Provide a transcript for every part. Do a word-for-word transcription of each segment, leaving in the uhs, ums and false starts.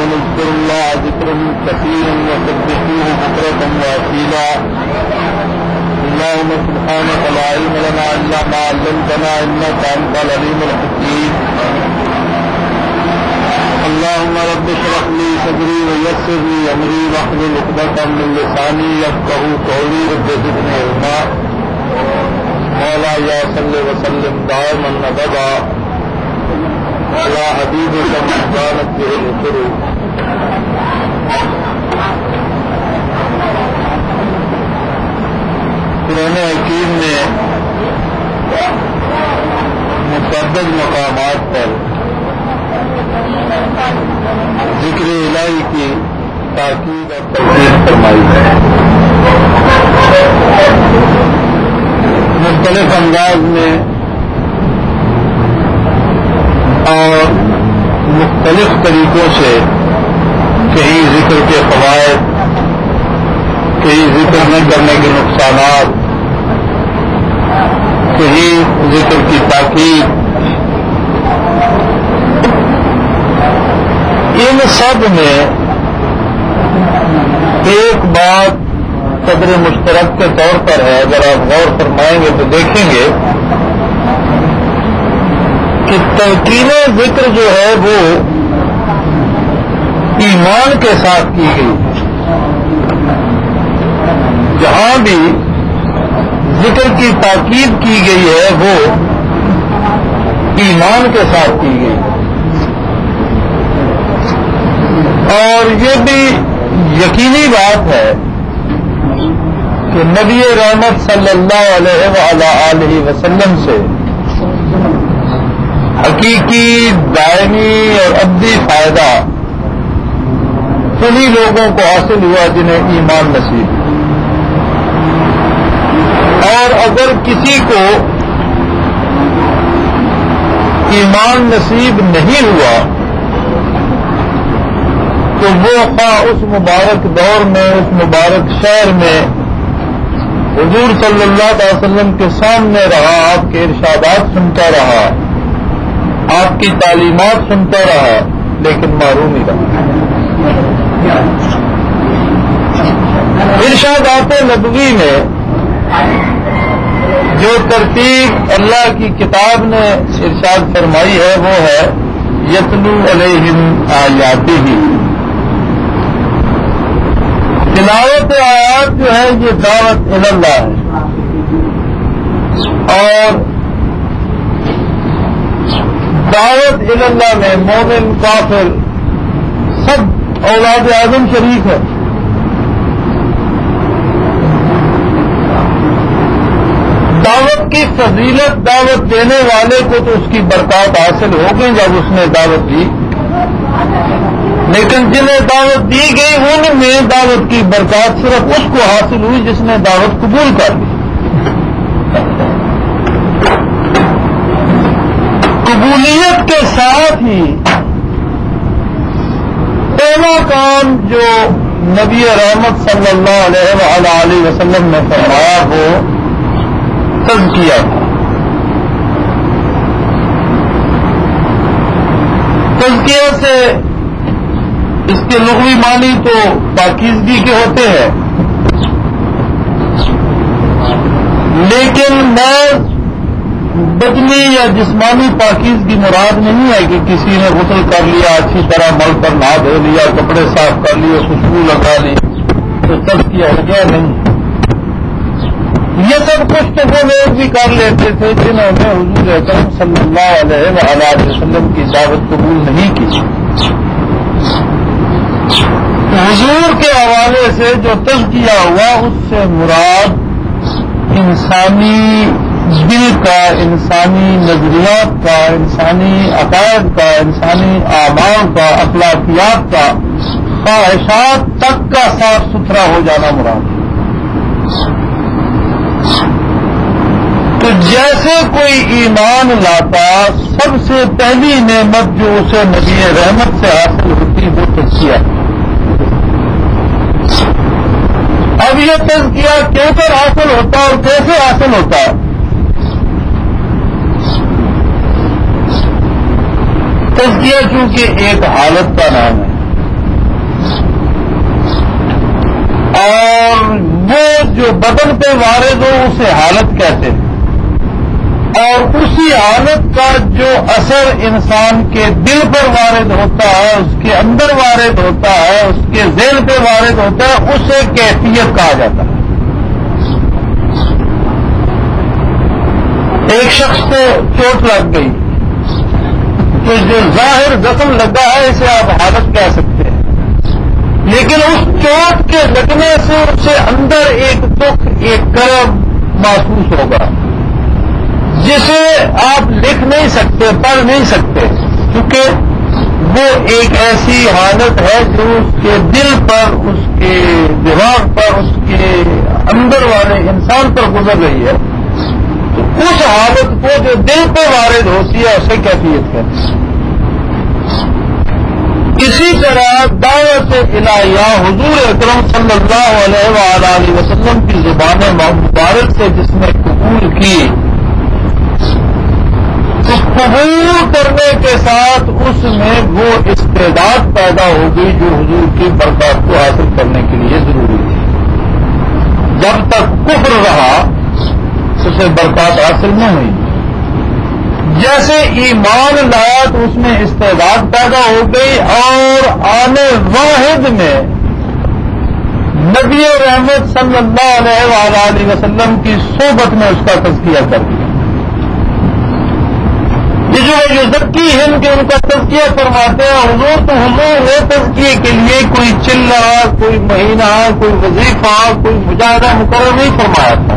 اذكروا الله ذكرا كثيرا وسبحوه بكرة وأصيلا. اللهم سبحانك لا علم لنا إلا ما علمتنا إنك أنت العليم الحكيم. اللهم رب اشرح لي صدري ويسر لي أمري واحلل عقدة من لساني يفقهوا قولي رب زدني علما. مولاي صل وسلم دائما أبدا على حبيبك من كانت به القلوب. قرآن حکیم نے متعدد مقامات پر ذکر الہی کی تاکید اور تجدید فرمائی ہے. مختلف انداز میں اور مختلف طریقوں سے کہیں ذکر کے فوائد، کہیں ذکر نہ کرنے کے نقصانات، کہیں ذکر کی تاکید، ان سب میں ایک بات قدر مشترک کے طور پر ہے. اگر آپ غور فرمائیں گے تو دیکھیں گے کہ تلقین ذکر جو ہے وہ ایمان کے ساتھ کی گئی. جہاں بھی ذکر کی تاکید کی گئی ہے وہ ایمان کے ساتھ کی گئی. اور یہ بھی یقینی بات ہے کہ نبی رحمت صلی اللہ علیہ وآلہ وسلم سے حقیقی، دائمی اور ابدی فائدہ انہی لوگوں کو حاصل ہوا جنہیں ایمان نصیب. اور اگر کسی کو ایمان نصیب نہیں ہوا تو وہ خواہ اس مبارک دور میں، اس مبارک شہر میں حضور صلی اللہ علیہ وسلم کے سامنے رہا، آپ کے ارشادات سنتا رہا، آپ کی تعلیمات سنتا رہا، لیکن معروم ہی رہا. ارشادات نبوی میں جو ترتیب اللہ کی کتاب نے ارشاد فرمائی ہے وہ ہے یتلو علیہم آیاتہ. تلاوت آیات جو ہے یہ دعوت اللہ ہے. اور دعوت اللہ میں مومن، کافر سب اولاد آدم شریف ہے. دعوت کی فضیلت دعوت دینے والے کو تو اس کی برکات حاصل ہوگی جب اس نے دعوت دی، لیکن جنہیں دعوت دی گئی ان میں دعوت کی برکات صرف اس کو حاصل ہوئی جس نے دعوت قبول کر لی. قبولیت کے ساتھ ہی پہلا کام جو نبی رحمت صلی اللہ علیہ وآلہ وسلم نے فرمایا وہ تزکیہ تھا. تزکیہ سے اس کے لغوی معنی تو پاکیزگی کے ہوتے ہیں، لیکن میں بدنی یا جسمانی پاکیزگی مراد نہیں ہے کہ کسی نے غسل کر لیا، اچھی طرح مل پر نہا دھو لیا، کپڑے صاف کر لیے، خوشبو لگا لی تو تزکیہ ہو گیا. نہیں، یہ سب کچھ تو وہ لوگ بھی کر لیتے تھے جنہوں نے حضور اکرم صلی اللہ علیہ وآلہ وسلم کی دعوت قبول نہیں کی. حضور کے حوالے سے جو تزکیہ ہوا اس سے مراد انسانی دل کا، انسانی نظریات کا، انسانی عقائد کا، انسانی اعمال کا، اخلاقیات کا، خواہشات تک کا صاف ستھرا ہو جانا مراد. تو جیسے کوئی ایمان لاتا سب سے پہلی نعمت جو اسے نبی رحمت سے حاصل ہوتی وہ تزکیہ. اب یہ تزکیہ کیسے حاصل ہوتا اور کیسے حاصل ہوتا؟ تزکیہ چونکہ ایک حالت کا نام ہے، ہو جو بدن پہ وارد ہو اسے حالت کہتے ہیں، اور اسی حالت کا جو اثر انسان کے دل پر وارد ہوتا ہے، اس کے اندر وارد ہوتا ہے، اس کے ذہن پہ وارد ہوتا ہے، اسے کیفیت کہا جاتا ہے۔ ایک شخص کو چوٹ لگ گئی تو جو ظاہر زخم لگا ہے اسے آپ حالت کہہ سکتے ہیں، لیکن اس چوٹ کے لگنے سے اسے اندر ایک دکھ، ایک کرب محسوس ہوگا جسے آپ لکھ نہیں سکتے، پڑھ نہیں سکتے، کیونکہ وہ ایک ایسی حالت ہے جو اس کے دل پر، اس کے دماغ پر، اس کے اندر والے انسان پر گزر رہی ہے۔ تو اس حالت کو جو دل پہ وارد ہوتی ہے اسے کیفیت کہتے ہیں۔ اسی طرح دعوت الہیہ حضور اکرم صلی اللہ علیہ وآلہ وسلم کی زبان مبارک سے جس نے قبول کی، تو قبول کرنے کے ساتھ اس میں وہ استعداد پیدا ہو گئی جو حضور کی برکات کو حاصل کرنے کے لیے ضروری تھی۔ جب تک کفر رہا اسے برکات حاصل نہ ہوئی۔ جیسے ایمان لایا تو اس میں استعداد پیدا ہو گئی، اور آنے واحد میں نبی رحمت صلی اللہ علیہ وآلہ وسلم کی صحبت میں اس کا تزکیہ کر دیا۔ یہ جو یزکی ہند کے ان کا تزکیہ فرماتے ہیں، حضور تو حضور نے تزکیے کے لیے کوئی چلہ، کوئی مہینہ، کوئی وظیفہ، کوئی مجاہدہ مقرر نہیں فرمایا تھا۔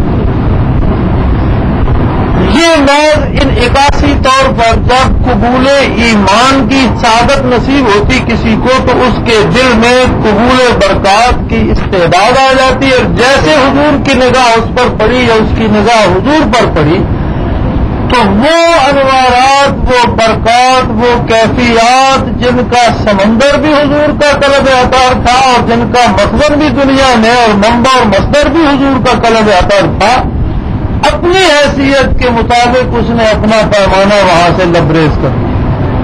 یہ محض ان عکاسی طور پر جب قبول ایمان کی سعادت نصیب ہوتی کسی کو تو اس کے دل میں قبول برکات کی استعداد آ جاتی ہے، جیسے حضور کی نگاہ اس پر پڑی یا اس کی نگاہ حضور پر پڑی تو وہ انوارات، وہ برکات، وہ کیفیات جن کا سمندر بھی حضور کا قلب عطار تھا اور جن کا مخزن بھی دنیا میں اور منبع اور مصدر بھی حضور کا قلب عطار تھا، اپنی حیثیت کے مطابق اس نے اپنا پیمانہ وہاں سے لبریز کر دیا۔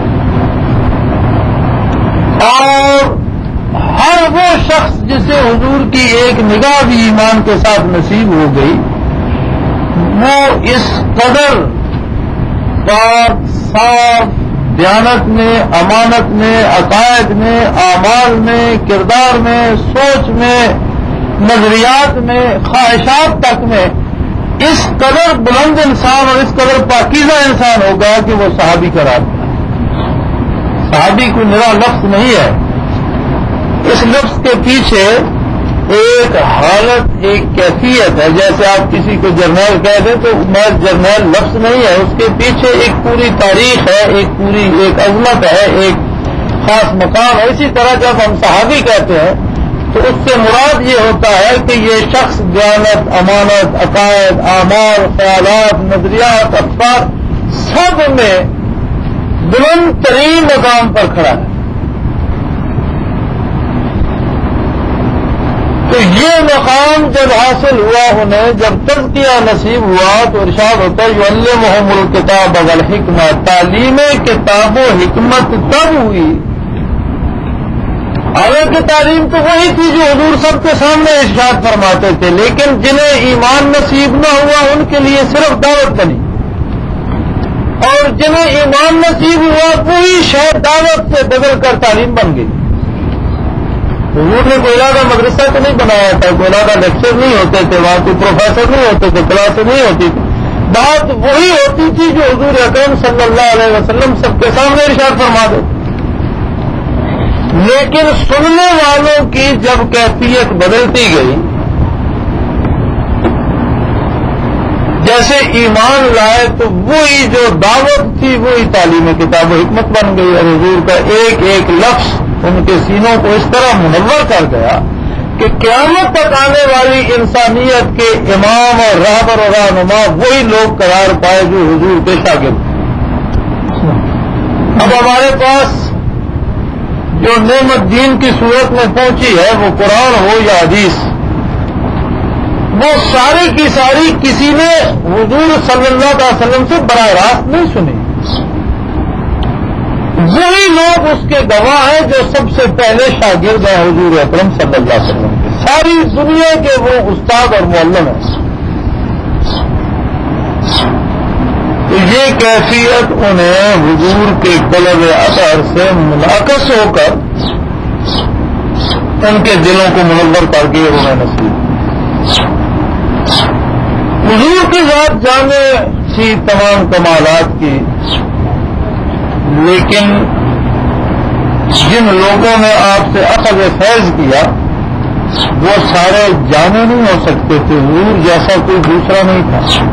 اور ہر وہ شخص جسے حضور کی ایک نگاہ بھی ایمان کے ساتھ نصیب ہو گئی، وہ اس قدر پاک، صاف، دیانت میں، امانت میں، عقائد میں، اعمال میں، کردار میں، سوچ میں، نظریات میں، خواہشات تک میں اس قدر بلند انسان اور اس قدر پاکیزہ انسان ہوگا کہ وہ صحابی قرار پائے۔ صحابی کوئی نرا لفظ نہیں ہے، اس لفظ کے پیچھے ایک حالت، ایک کیفیت ہے۔ جیسے آپ کسی کو جرنیل کہہ دیں تو میں جرنیل لفظ نہیں ہے، اس کے پیچھے ایک پوری تاریخ ہے، ایک پوری ایک عظمت ہے، ایک خاص مقام ہے۔ اسی طرح جب ہم صحابی کہتے ہیں تو اس سے مراد یہ ہوتا ہے کہ یہ شخص دیانت، امانت، عقائد، اعمال، خیالات، نظریات، افکار سب میں بلند ترین مقام پر کھڑا ہے۔ تو یہ مقام جب حاصل ہوا انہیں، جب تزکیہ نصیب ہوا تو ارشاد ہوتا ہے یعلمہم الکتاب والحکمہ، تعلیم کتاب و حکمت تب ہوئی۔ حالانکہ تعلیم تو وہی تھی جو حضور سب کے سامنے ارشاد فرماتے تھے، لیکن جنہیں ایمان نصیب نہ ہوا ان کے لیے صرف دعوت بنی، اور جنہیں ایمان نصیب ہوا وہی شاید دعوت سے بدل کر تعلیم بن گئی۔ حضور نے کوئی علیحدہ مدرسہ تو نہیں بنایا تھا، کوئی علیحدہ لیکچر نہیں ہوتے تھے، وہاں کوئی پروفیسر نہیں ہوتے تھے، کلاسیں نہیں ہوتی تھی، بات وہی ہوتی تھی جو حضور اکرم صلی اللہ علیہ وسلم سب کے سامنے ارشاد فرما دیتے۔ لیکن سننے والوں کی جب کیفیت بدلتی گئی، جیسے ایمان لائے تو وہی جو دعوت تھی وہی تعلیم کتاب و حکمت بن گئی، اور حضور کا ایک ایک لفظ ان کے سینوں کو اس طرح منور کر گیا کہ قیامت تک آنے والی انسانیت کے امام اور رہبر اور رہنما وہی لوگ قرار پائے جو حضور کے شاگرد۔ اب ہمارے پاس جو نعمت دین کی صورت میں پہنچی ہے، وہ قرآن ہو یا حدیث، وہ ساری کی ساری کسی نے حضور صلی اللہ علیہ وسلم سے براہ راست نہیں سنی۔ وہی لوگ اس کے گواہ ہیں جو سب سے پہلے شاگرد ہیں حضور اکرم صلی اللہ علیہ وسلم کے، ساری دنیا کے وہ استاد اور معلم ہیں. تو یہ کیفیت انہیں حضور کے قلب اثر سے منعکس ہو کر ان کے دلوں کو منور کر کے انہیں نصیب. حضور کی ذات جانے تھی تمام کمالات کی، لیکن جن لوگوں نے آپ سے اخذ فیض کیا وہ سارے جانے نہیں ہو سکتے تھے. حضور جیسا کوئی دوسرا نہیں تھا.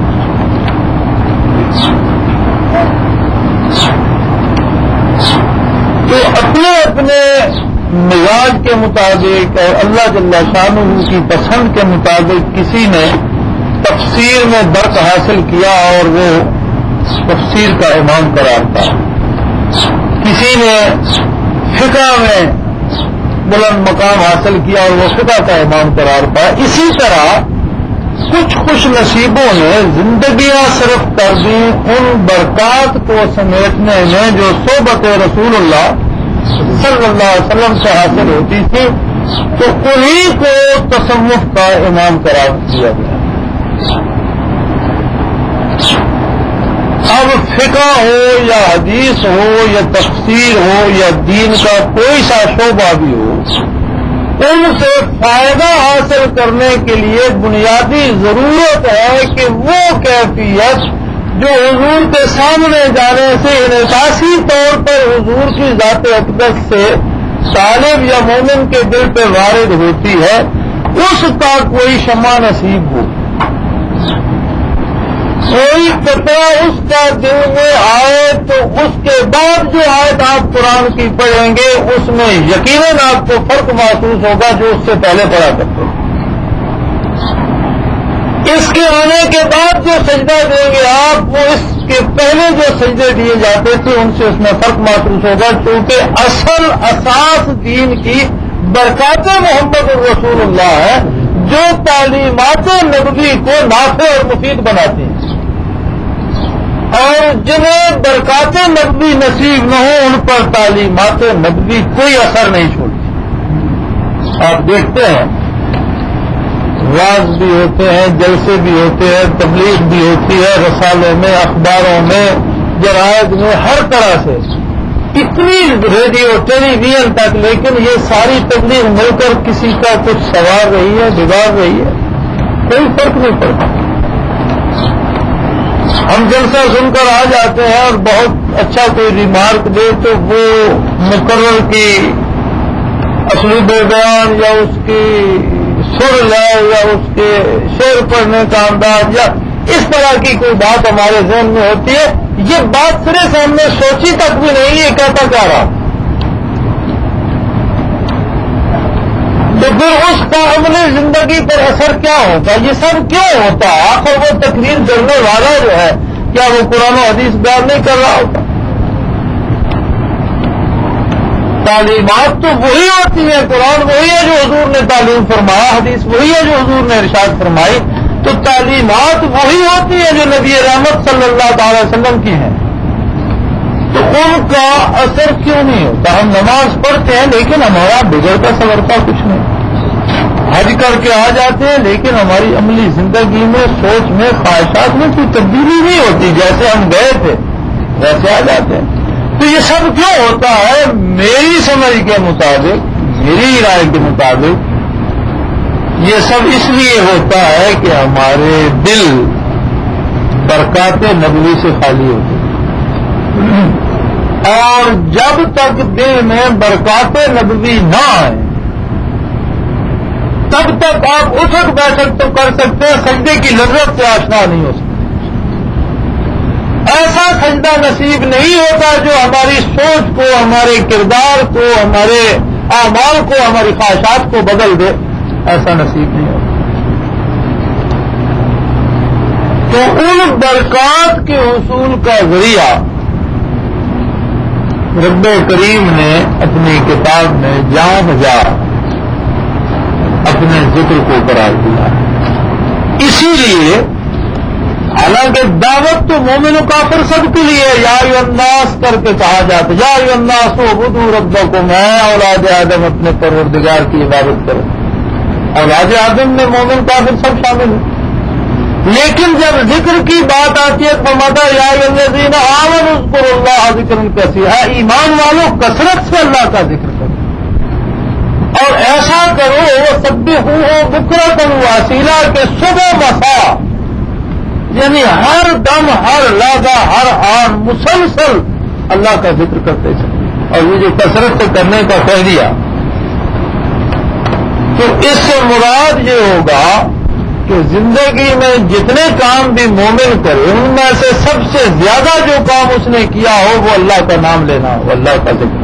تو اپنے اپنے مزاج کے مطابق اور اللہ جل شانہ کی پسند کے مطابق کسی نے تفسیر میں درک حاصل کیا اور وہ تفسیر کا امام قرار پایا. کسی نے فقہ میں بلند مقام حاصل کیا اور وہ فقہ کا امام قرار پایا. اسی طرح کچھ خوش نصیبوں نے زندگیاں صرف کر دی ان برکات کو سمیٹنے میں جو صحبت رسول اللہ صلی اللہ علیہ وسلم سے حاصل ہوتی تھی، تو انہیں کو تصوف کا امام قرار دیا گیا. اب فقہ ہو یا حدیث ہو یا تفسیر ہو یا دین کا کوئی سا شعبہ بھی ہو، ان سے فائدہ حاصل کرنے کے لیے بنیادی ضرورت ہے کہ وہ کیفیت جو حضور کے سامنے جانے سے انعکاسی طور پر حضور کی ذات اقدس سے طالب یا مومن کے دل پہ وارد ہوتی ہے، اس کا کوئی شمع نصیب ہو، کوئی قطرہ اس کا دل میں آئے، تو اس کے بعد جو آیت آپ قرآن کی پڑھیں گے اس میں یقیناً آپ کو فرق محسوس ہوگا جو اس سے پہلے پڑھا کرتے. اس کے آنے کے بعد جو سجدہ دیں گے آپ، وہ اس کے پہلے جو سجدے دیے جاتے تھے ان سے اس میں فرق محسوس ہوگا، کیونکہ اصل اساس دین کی برکات محمد الرسول اللہ ہے جو تعلیمات نبوی کو نافع اور مفید بناتی ہیں، اور جنہیں برکات نبوی نصیب نہ ہو ان پر تعلیمات نبوی کوئی اثر نہیں چھوڑتی. آپ دیکھتے ہیں واعظ بھی ہوتے ہیں، جلسے بھی ہوتے ہیں، تبلیغ بھی ہوتی ہے، رسالوں میں، اخباروں میں، جرائد میں، ہر طرح سے اتنی ریڈیو ٹیلی ویژن تک، لیکن یہ ساری تبلیغ مل کر کسی کا کچھ سوار رہی ہے، بگاڑ رہی ہے، کوئی فرق نہیں پڑتا. ہم جلسہ سن کر آ جاتے ہیں اور بہت اچھا کوئی ریمارک دے تو وہ مقرر کی اسلوب بیان یا اس کی سر لائے یا اس کے شعر پڑھنے کا انداز یا اس طرح کی کوئی بات ہمارے ذہن میں ہوتی ہے، یہ بات سرے سے ہم نے سوچی تک بھی نہیں، یہ کہتا کیا رہا. تو پھر اس کا عملی زندگی پر اثر کیا ہوتا؟ یہ سب کیوں ہوتا؟ آخر وہ تقریر کرنے والا جو ہے کیا وہ قرآن و حدیث بیان نہیں کر رہا ہوتا؟ تعلیمات تو وہی ہوتی ہیں، قرآن وہی ہے جو حضور نے تعلیم فرمایا، حدیث وہی ہے جو حضور نے ارشاد فرمائی، تو تعلیمات وہی ہوتی ہیں جو نبی رحمت صلی اللہ تعالی وسلم کی ہیں. تو ان کا اثر کیوں نہیں ہوتا؟ ہم نماز پڑھتے ہیں لیکن ہمارا بگڑتا سنورتا کچھ نہیں، حج کر کے آ جاتے ہیں لیکن ہماری عملی زندگی میں، سوچ میں، خواہشات میں کوئی تبدیلی نہیں ہوتی، جیسے ہم گئے تھے ویسے آ جاتے ہیں. تو یہ سب کیوں ہوتا ہے؟ میری سمجھ کے مطابق، میری رائے کے مطابق یہ سب اس لیے ہوتا ہے کہ ہمارے دل برکات نبوی سے خالی ہوتے ہیں، اور جب تک دل میں برکات نبوی نہ آئے تب تک آپ اٹھک بیٹھک تو کر سکتے ہیں، سجدے کی لذت سے آشنا نہیں ہو سکتے. ایسا سجدہ نصیب نہیں ہوتا جو ہماری سوچ کو، ہمارے کردار کو، ہمارے اعمال کو، ہماری خواہشات کو بدل دے، ایسا نصیب نہیں ہوتا. تو ان برکات کے حصول کا ذریعہ رب کریم نے اپنی کتاب میں جاں بجا اپنے ذکر کو قرار دیا. اسی لیے حالانکہ دعوت تو مومن و کافر سب کے لیے یا ایھا الناس کر کے کہا جاتا ہے، یا ایھا الناس اعبدوا ربکم، اے اولاد آدم اپنے پروردگار کی عبادت کرو. اولاد آدم میں مومن کافر سب شامل ہیں. لیکن جب ذکر کی بات آتی ہے تو مدہ یا الذین آمنوا اذکروا اللہ ذکرا کثیرا، ایمان والوں کثرت سے اللہ کا ذکر کرو اور ایسا کرو سبحوہ بکرۃ واصیلا کہ صبح مساء، یعنی ہر دم ہر لحظہ ہر آن مسلسل اللہ کا ذکر کرتے چلے. اور یہ جو کثرت سے کرنے کا کہہ دیا تو اس سے مراد یہ ہوگا کہ زندگی میں جتنے کام بھی مومن کرے ان میں سے سب سے زیادہ جو کام اس نے کیا ہو وہ اللہ کا نام لینا ہو، اللہ کا ذکر.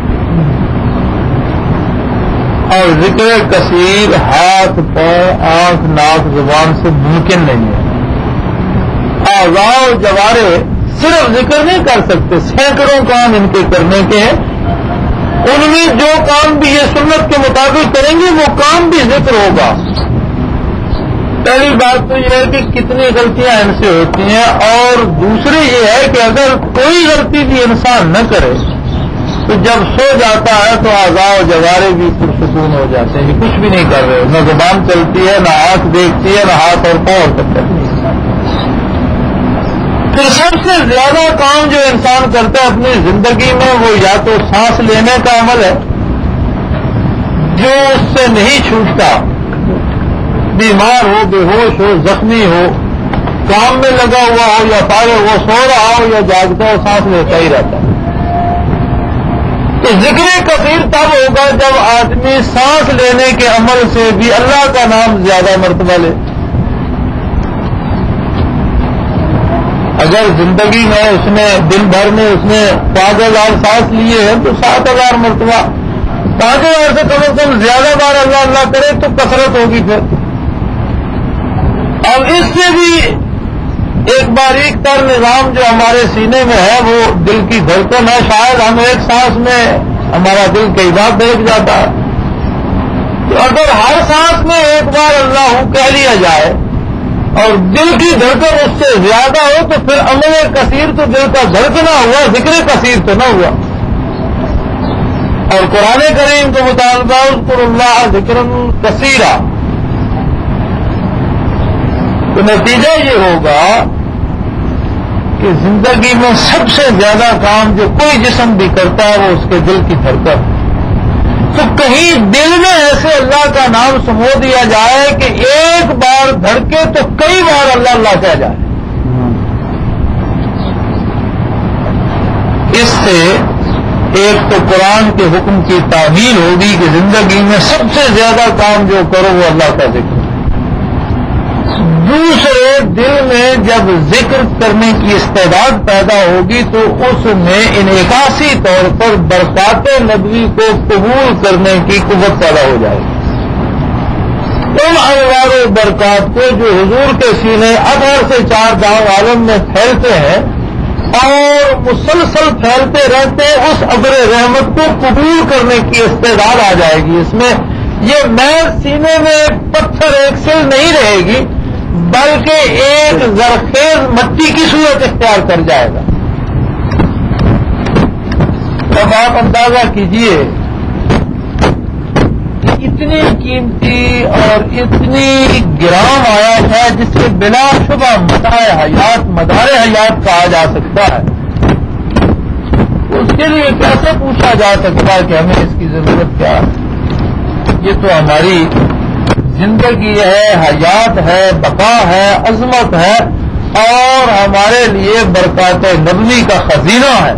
اور ذکر کثیر ہاتھ پاؤں آنکھ ناک زبان سے ممکن نہیں ہے. اعضاء و جوارے صرف ذکر نہیں کر سکتے، سینکڑوں کام ان کے کرنے کے ہیں. ان میں جو کام بھی یہ سنت کے مطابق کریں گے وہ کام بھی ذکر ہوگا. پہلی بات تو یہ ہے کہ کتنی غلطیاں ان سے ہوتی ہیں، اور دوسری یہ ہے کہ اگر کوئی غلطی بھی انسان نہ کرے تو جب سو جاتا ہے تو اعضاء و جوارے بھی پرسکون ہو جاتے ہیں، کچھ بھی نہیں کر رہے، نہ زبان چلتی ہے، نہ آنکھ دیکھتی ہے، نہ ہاتھ اور پاؤں حرکت کرتی ہے. پھر سب سے زیادہ کام جو انسان کرتا ہے اپنی زندگی میں وہ یا تو سانس لینے کا عمل ہے جو اس سے نہیں چھوٹتا، بیمار ہو، بے ہوش ہو، زخمی ہو، کام میں لگا ہوا ہو یا فارغ ہو، سو رہا ہو یا جاگتا ہو، سانس لیتا ہی رہتا ہے. تو ذکر کثیر تب ہوگا جب آدمی سانس لینے کے عمل سے بھی اللہ کا نام زیادہ مرتبہ لے. اگر زندگی میں اس نے دن بھر میں اس نے پانچ ہزار سانس لیے ہیں تو سات ہزار مرتبہ، پانچ ہزار سے کم از کم زیادہ بار اللہ اللہ کرے تو کثرت ہوگی. پھر اور اس سے بھی ایک باریک تر نظام جو ہمارے سینے میں ہے وہ دل کی دھڑکن ہے. شاید ہم ایک سانس میں ہمارا دل کئی بار دھڑک جاتا ہے. تو اگر ہر سانس میں ایک بار اللہ کہہ لیا جائے اور دل کی دھڑکن اس سے زیادہ ہو تو پھر عمل کثیر تو دل کا دھڑکنا ہوا، ذکر کثیر تو نہ ہوا. اور قرآن کریم کے مطابق اذکروا اللہ ذکرا کثیرا، تو نتیجہ یہ ہوگا کہ زندگی میں سب سے زیادہ کام جو کوئی جسم بھی کرتا ہے وہ اس کے دل کی دھڑکن. تو کہیں دل میں ایسے اللہ کا نام سمو دیا جائے کہ ایک بار دھڑکے تو کئی بار اللہ اللہ کہہ جائے. اس سے ایک تو قرآن کے حکم کی تعمیل ہوگی کہ زندگی میں سب سے زیادہ کام جو کرو وہ اللہ کا ذکر. دوسرے دل میں جب ذکر کرنے کی استعداد پیدا ہوگی تو اس میں انعکاسی طور پر برکات نبوی کو قبول کرنے کی قوت پیدا ہو جائے گی. ان انوار و برکات کو جو حضور کے سینے اثر سے چار داؤ عالم میں پھیلتے ہیں اور مسلسل پھیلتے رہتے ہیں، اس ابر رحمت کو قبول کرنے کی استعداد آ جائے گی. اس میں یہ محض سینے میں پتھر ایک سل نہیں رہے گی بلکہ ایک زرخیز مٹی کی صورت اختیار کر جائے گا. اب آپ اندازہ کیجئے اتنی قیمتی اور اتنی گرام آیات ہے جس کے بلا شبہ مدار حیات مدار حیات کہا جا سکتا ہے. اس کے لیے کیسے پوچھا جا سکتا ہے کہ ہمیں اس کی ضرورت کیا ہے؟ یہ تو ہماری زندگی ہے، حیات ہے، بقا ہے، عظمت ہے اور ہمارے لیے برکات نبوی کا خزینہ ہے.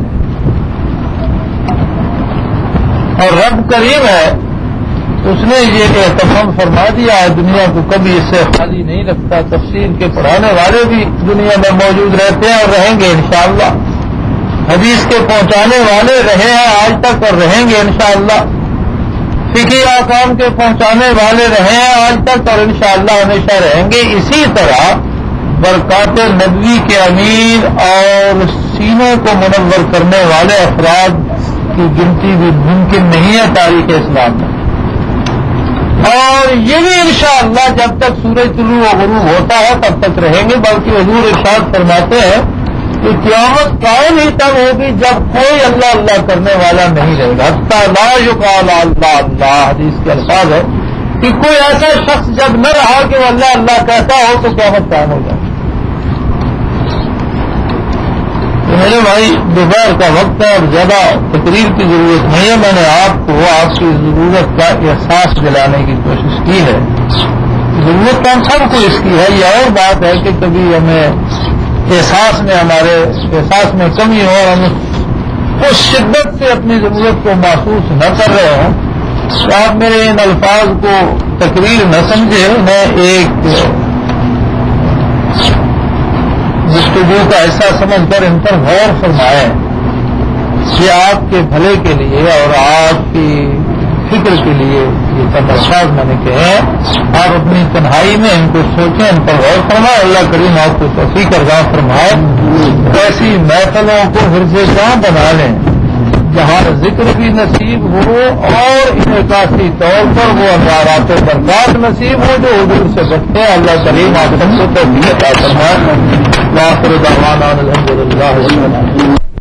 اور رب کریم ہے، اس نے یہ اہتمام فرما دیا ہے، دنیا کو کبھی اس سے خالی نہیں رکھتا. تفسیر کے پڑھانے والے بھی دنیا میں موجود رہتے ہیں اور رہیں گے انشاءاللہ. حدیث کے پہنچانے والے رہے ہیں آج تک اور رہیں گے انشاءاللہ. فقہی احکام کے پہنچانے والے رہے ہیں آج تک اور انشاءاللہ ہمیشہ رہیں گے. اسی طرح برکات نبوی کے امیر اور سینوں کو منور کرنے والے افراد کی گنتی بھی ممکن نہیں ہے تاریخ اسلام میں. اور یہ بھی انشاءاللہ جب تک سورج طلوع و غروب ہوتا ہے تب تک رہیں گے. بلکہ حضور ارشاد فرماتے ہیں کہ قیامت قائم ہی تب ہوگی جب کوئی اللہ اللہ کرنے والا نہیں رہے گا. حتی لا یقال اللہ اللہ، حدیث کے الفاظ ہے کہ کوئی ایسا شخص جب نہ رہا کہ وہ اللہ اللہ کہتا ہو تو قیامت قائم ہو جائے. تو میرے بھائی دوپہر کا وقت ہے اور زیادہ تقریر کی ضرورت نہیں ہے. میں نے آپ کو آپ کی ضرورت کا احساس دلانے کی کوشش کی ہے. ضرورت تو ہم سب کو اس کی ہے. یہ اور بات ہے کہ کبھی ہمیں احساس میں ہمارے احساس میں کمی ہو اور ہم اس شدت سے اپنی ضرورت کو محسوس نہ کر رہے ہوں تو آپ میرے ان الفاظ کو تقریر نہ سمجھے. میں ایک گفتگو کا حصہ سمجھ کر ان پر غور فرمائیں کہ آپ کے بھلے کے لیے اور آپ کی فکر کے لیے یہ سب الفاظ میں نے کہے ہیں. آپ اپنی تنہائی میں ان کو سوچیں, ان پر غور فرمائیں. اللہ کریم آپ کو توفیق عطا فرمائے. ایسی محفلوں کو پھر سے کہاں بنا لیں جہاں ذکر بھی نصیب ہو اور انعکاسی طور پر وہ انوارات و برکات نصیب ہو جو حضور سے بچتے ہیں. اللہ کریم آپ سب کو توفیق عطا فرمائے. وآخر دعوانا الحمدللہ.